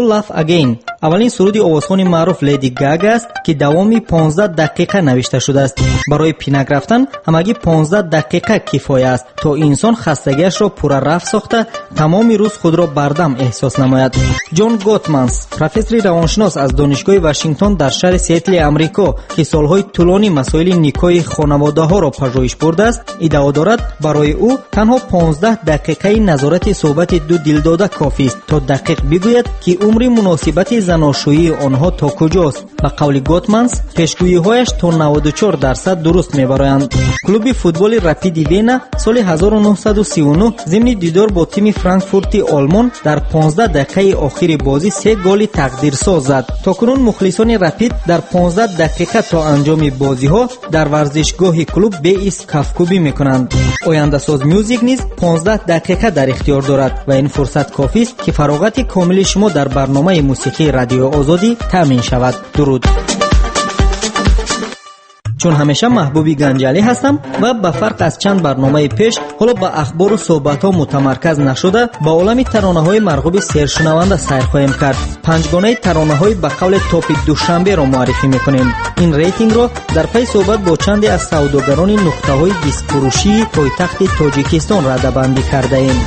Laugh Again اولین سرود آوازخوان معروف لیدی گاگا است که دوامی 15 دقیقه نوشته شده است. برای پینک رفتن همگی 15 دقیقه کفایه است تا انسان خستگیش را پورا رفع ساخته تمام روز خود را بردم احساس نماید. جون گوتمانز پروفسور روانشناس از دانشگاه واشنگتن در شهر سیاتل آمریکا که سالهای طولانی مسائل نیکوی خانواده ها را پژوهش برده است، ادعا دارد برای او تنها 15 دقیقه نظارت صحبت دو دلداده کافی است تا دقیق بگوید که عمر مناسبت زناشویی آنها تا کجاست. به قول گوتمانز پیشگویی‌هایش تا 94% درست می‌برند. کلوب فوتبال رپید وینا سال 1939 ضمن دیدار با تیم فرانکفورت آلمان در 15 دقیقه آخر بازی 3 گل تقدیرساز زد. تاکنون مخلصان رپید در 15 دقیقه تا انجام بازی‌ها در ورزشگاه کلوب به ایست کفکوبی می‌کنند. آینده ساز میوزیک نیز 15 دقیقه در اختیار دارد و این فرصت کافی است که فراغت کامل شما در برنامه موسیقی رادیو آزادی تامین شود. درود. چون همیشه محبوبی گنجالی هستم و به فرق از چند برنامه پیش حالا به اخبار و صحبت ها متمرکز نشده با عالم ترانه های مرغوب سرشنونده سیر خواهیم کرد. پنجگانه ترانه های به قول تاپ دوشنبه را معرفی میکنیم. این ریتینگ را در پی صحبت با چندی از سوداگران نقطه های دیسک فروشی پایتخت تاجیکستان رده‌بندی کرده ایم.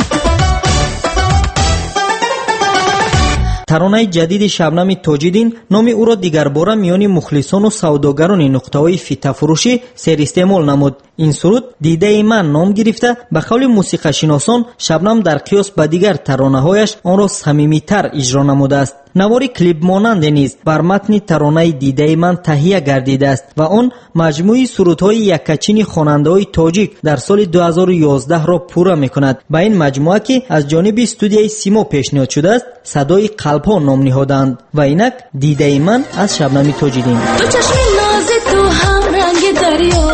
ترانه جدید شبنم تاج‌الدین نام او را دیگر باره میان مخلصان و سوداگران نقطه‌های فیته فروشی سر استعمال نمود. این سرود دیده من نام گرفته به قول موسیقی شناسان شبنم در قیاس به دیگر ترانه‌هایش آن را صمیمی‌تر اجرا نموده است. نوار کلیپ مانند نیز بر متن ترانه دیده من تهیه گردیده است و آن مجموعه سرودهای یکچین خواننده‌های تاجیک در سال 2011 را پوره می‌کند. با این مجموعه که از جانب استودیوی سیما پیشنهاد شده است صدای قلب‌ها نام نهادند و اینک دیده من از شبنم تاج‌الدین. تو چشم ناز تو هم رنگ دریا،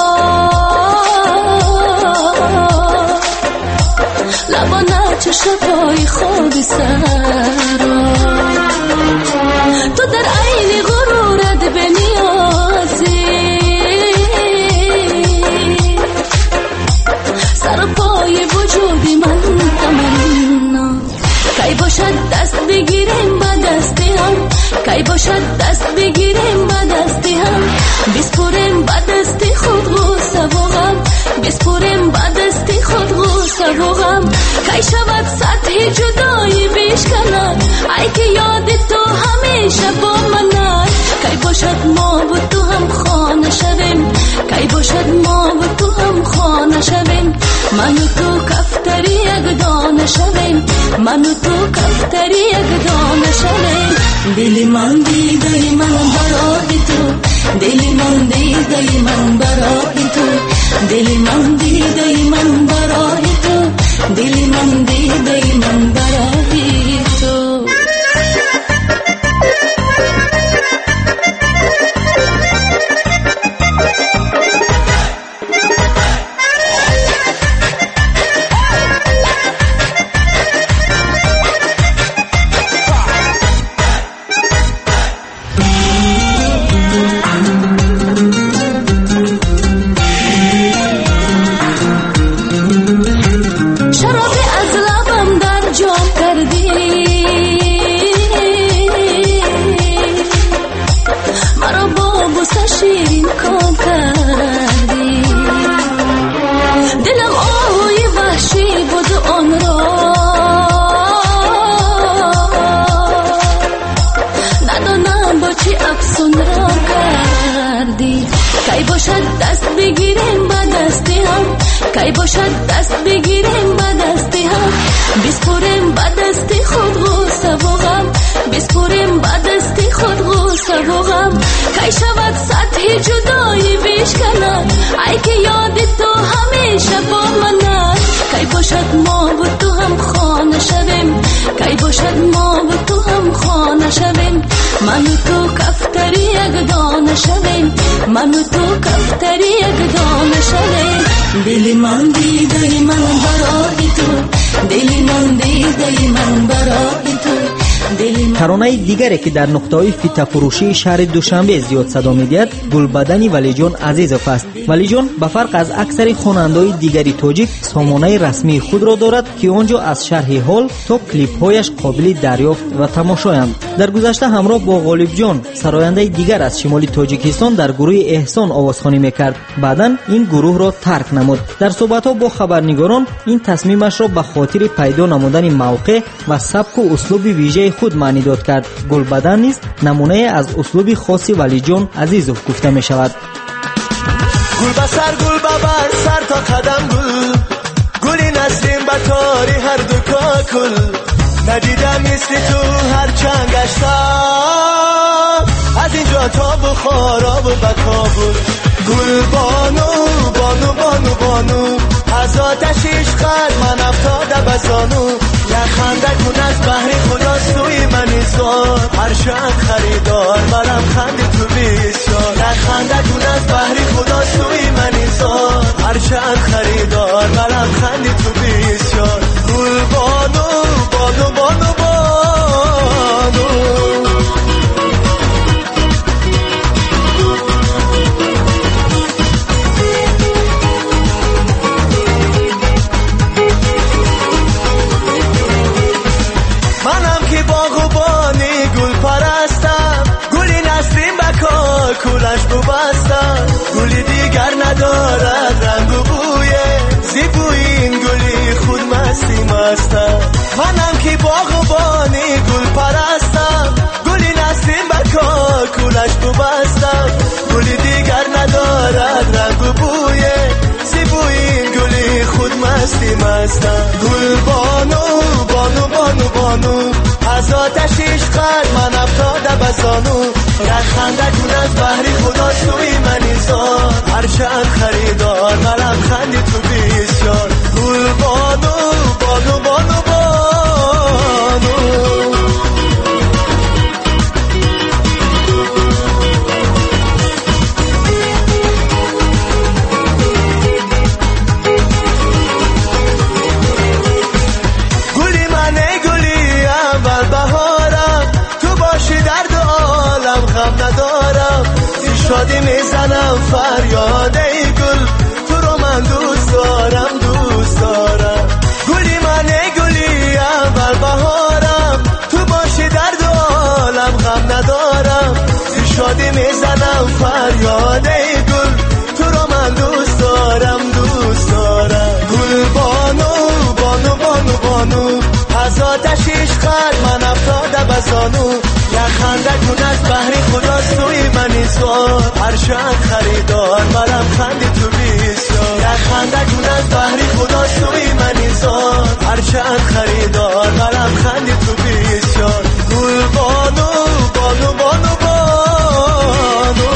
لبانه چشمای خود سرا، تو در عین غرورت بنیازی، سر پای وجودی من تمنا، کی باشد دست بگیریم با دستی هم، کی باشد دست بگیریم با دستی هم، بسپریم با دستی خود غصه و غم، بسپریم با دستی خود غصه و غم، کی شود سطح جدایی بشکند، ای که یاد تو همیشه با من، کی باشد ما و تو هم خانه شویم، کی باشد ما و تو هم خانه شویم، من و تو کفتری یک دانه شویم، من و تو کفتری یک دانه شویم. دلی من دیده من برای تو، دلی من دیده من برای تو، دلی من دیده من برای تو، دلی من دیده من برای تو. کی باشد دست بگیریم با دستی هم، کی باشد دست بگیریم با دستی هم، بسپریم با دستی خود غصه و غم، بسپریم با دستی خود غصه و غم، کی شود سطح جدایی بشکند، ای که یاد تو همیشه با من، کی باشد ما و تو هم خانه شویم، کی باشد ما و تو هم خانه شویم، من و تو کفتری یک دانه شویم، من و تو کفتری یک دانه شویم. دلی من دیده من برای تو، دلی من دیده من برای تو، ترانه دیگری که در نقطه‌های فیته فروشی شهر دوشنبه زیاد صدا می‌دهد گلبدن ولیجان عزیزوف است. ولیجان به فرق از اکثر خواننده‌های دیگری تاجیک سامانه رسمی خود را دارد که آنجا از شرح حال تا کلیپ‌هایش قابل دریافت و تماشایند. در گذشته همراه با غالب جان سراینده دیگر از شمالی تاجیکستان در گروه احسان آوازخوانی می‌کرد. بعداً این گروه را ترک نمود. در صحبت‌ها با خبرنگاران این تصمیمش را به خاطر پیدا نمودن موقع و سبک و اسلوب ویژه خود معنی داد کرد. گلبدن نیز نمونه از اسلوب خاصی ولیجان عزیزوف گفته می شود. گل بسر گل ببر سر تا قدم گل گلی نسرین بطاری هر دو کاکل ندیدم مثل تو هر چند گشتم از اینجا تا بخارا و بکابل گل بانو بانو بانو بانو از آتش عشقت من افتاده بزانو خنده کن از بحر خدا سوی من ایزار هر شب خریدار برم خنده تو بسیار خنده کن از بحر خدا سوی من ایزار هر شب خریدار برم خنده تو بسیار گل بانو بانو بانو بانو کلش ببستم گلی دیگر ندارد رنگ و بویه زیبوی این گلی خود مستی مستم منم که باغبانی گل پرستم گلی نسرین بکار کلش ببستم گلی دیگر ندارد رنگ و بویه زیبوی این گلی خود مستی مستم گل بانو بانو بانو بانو از آتش عشقت من افتاده بزانو خنده کن از بحری خدا سوی من ایزار هر چند خریدار مرم خندی تو بسیار گل بانو بانو بانو بانو گلی منه گلی اول بهارم تو باشی در دو عالم غم ندارم شادی میزنم فریاد ای گل تو رو من دوست دارم دوست دارم گلی منه گلی اول بهارم تو باشی در دو عالم غم ندارم شادی میزنم فریاد ای گل تو رو من دوست دارم دوست دارم گل بانو بانو بانو بانو از آتش عشقت من افتاده بزانو خنده کن از بحر خدا سوی من ایزار هر چند خریدار برم خنده تو بسیار خنده کن از بحر خدا سوی من ایزار هر چند خریدار برم خنده تو بسیار گل بانو بانو بانو بانو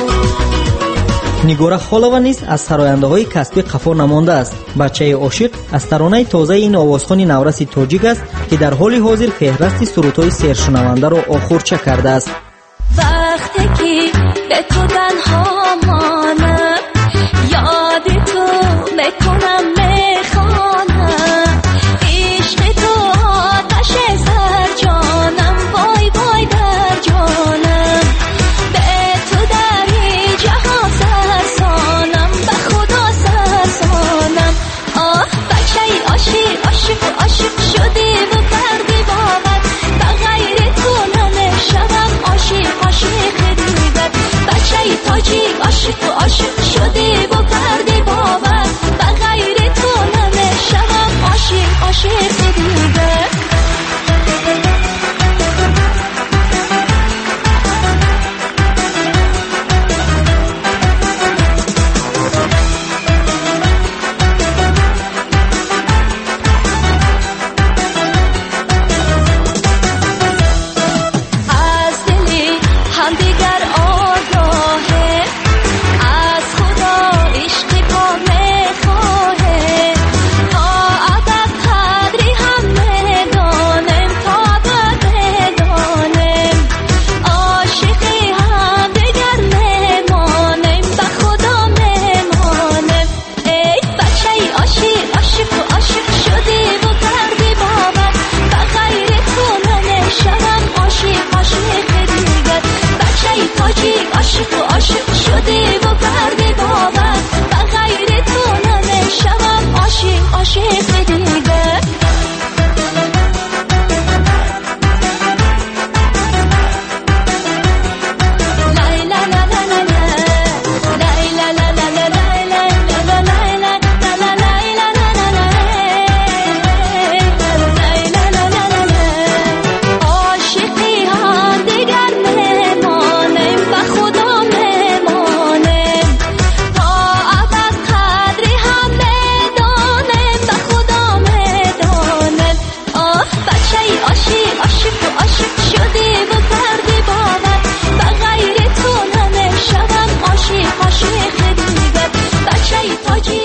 نگاره خالوه نیز از سراینده های کسبی قفا نمانده است. بچه عاشق از ترانه تازه این آوازخوان نورس تاجیک است که در حال حاضر فهرست سرودهای سرشنونده را آخرچه کرده است. وقتی که به تو تنها مانم یاد تو میکنم میخوانم عشق تو آتش سر جانم وای وای در جانم به تو در جهان سرسانم به خدا سرسانم بچه عاشق عاشق عاشق شدی و کردی باور به غیر تو نمیشوم عاشق عاشق دیگر بچه تاجیک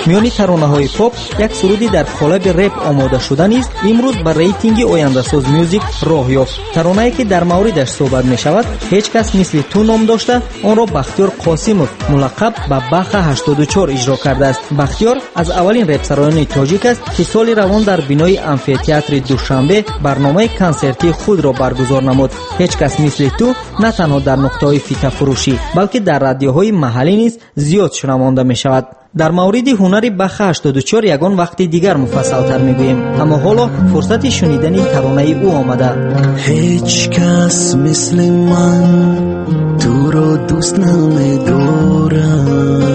میانی ترانه‌های پاپ یک سرودی در قالب رپ آماده شده نیز امروز به ریتینگ آینده‌ساز میوزیک راه یافت. ترانه‌ای که در موردش صحبت می‌شود هیچ کس مثل تو نام داشته، آن را بختیار قاسمов ملقب به بخ 84 اجرا کرده است. بختیار از اولین رپسران تاجیک است که سال روان در بینای امفی‌تئاتر دوشنبه برنامه کنسرتی خود را برگزار نمود. هیچ کس مثل تو نه تنها در نقطه‌های فیته فروشی بلکه در رادیوهای محلی نیز زیاد شنوانده می‌شود. در مورد هنری بخ 84 یگان وقتی دیگر مفصل‌تر می‌گوییم، اما حالا فرصت شنیدن ترانه او آمده. هیچ کس مثل من تو را دوست نمی‌دارد،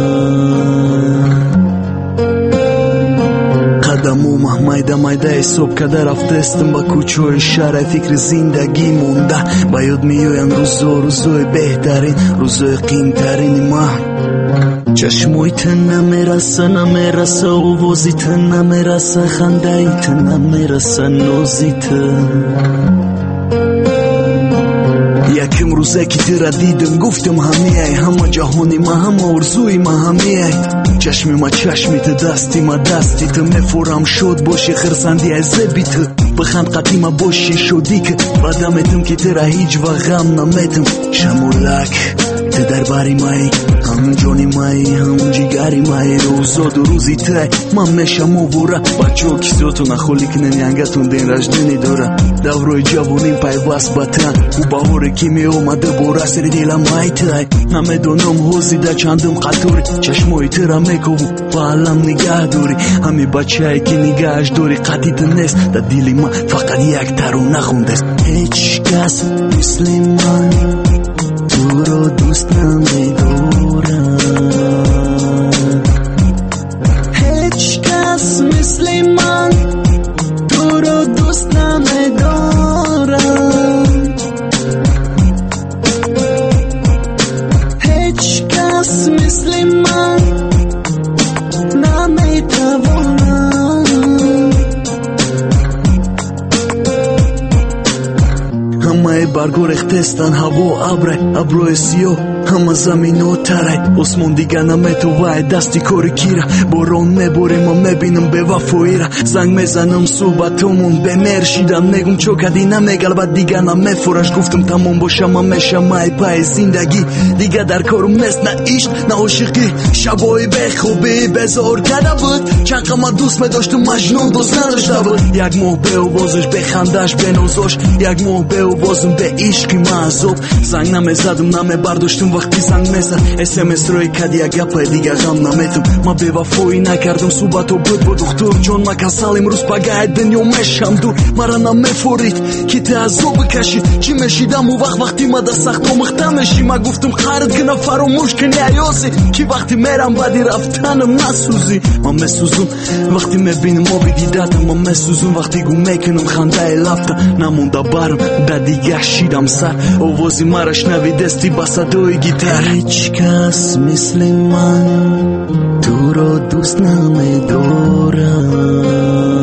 قدمو مایده صبح کده رفتستم با کوچوی شهر، فکر زندگی مونده با یاد میویم روزوی بهترین روزوی قیمترین من. چشمویت نمیرسه آوازیت نمیرسه خندهیت نمیرسه نازیت. یکم روزه که تیره دیدم گفتم همیه، همه جهانی ما همه ارزوی ما همیه. چشمی ما چشمیت دستی ما دستیت، مفورم شد باشی خرسندی از زبیت، بخند قطی ما باشی شدی که بدمتم که تیره هیچ و غم نمیتم. شمولک ته در باری مایی، هم جانی مایی هم جیگری مایی، روزاد و روزی ته من میشم وورا بچه ها کسیاتون اخولی کنن ینگتون دین رجدنی داره. دوروی جوونیم پیوست بطن و باوره که می اومده بوره سری دیلم مایی ته، نمیدونم حوزیده چندم قطوری چشمایی تره میکو با علم نگه دوری. همی بچه هایی که نگهش دوری قطیت نیست در دیلی من فقط یک ترون نخونده. هیچ کس مثل من تو رو دوست نمی‌دارم، هیچ کس مثل من تو رو دوست نمی‌دارم، هیچ کس مثل من نمی‌توانم. همه برگو ریختستن هوا ابروی سیاه، همه زمین و تره اسمون دیگه نمیتو وای دستی کاری کیره. باران میبوری ما میبینم به وفایی را، زنگ میزنم صحبتمون به مرشیدم میگم چوکدی نمیگل بعد دیگه نمیفورش. گفتم تمام باشم همیشه مای پای زندگی دیگه در کارم نیست، نه عشق نه عاشقی. شبای به خوبی بزار کرده بود چند ما دوست میداشتم مجنون دوست نداشته بود. یک ماه به آوازش به خندش به نازاش، یک ماه به آوازم به عشقی معذوب. زنگ نمیزدم نمیبرداشتم وقتی زنگ میزد، SMS روی کدی یک گپ دیگه غم نمیتم. ما به وفایی نکردم صحبتو بود با دکتر جان، ما کسال امروز پگاه دنیا میشم دور. مرا نمیفورید که تعذب بکشید چی میشیدم و وقتی ما در سخت آمخته میشی. ما گفتم خرد کنه فراموش کنی ایازی که وقتی میرم بدی رفتنم نسوزی. ما میسوزم وقتی میبینم ما بدیدتم، ما میسوزم وقتی گم میکنم خنده لفته نمونده برم در دیگه شیدم سر. آوازی مرا شنویدستی با صدای گیتار. هیچ کس مثل من تو رو دوست نمی‌دارم.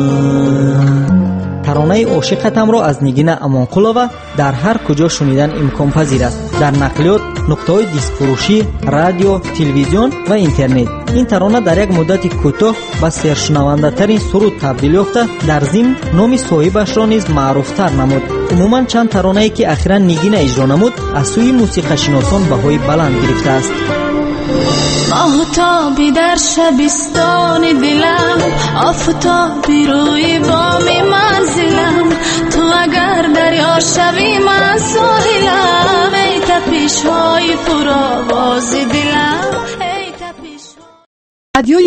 ترانه عاشقتم را از نگین امانقلووا در هر کجا شنیدن امکان پذیر است، در نقلیات، نقطه‌های دیسک فروشی، رادیو، تلویزیون و اینترنت. این ترانه در یک مدت کوتاه به سرشنونده ترین سرود تبدیل یافته، در ضمن نام صاحبش را نیز معروفتر نمود. عموما چند ترانه‌ای که اخیراً نگین اجرا نمود از سوی موسیقی شناسان بهای بلند گرفته است. آفتابی در شبستان دلم، آفتابی روی بام منزلم، تو اگر دریا شوی من ساحلم، ای تپش های پرآواز دلم، ای تپش های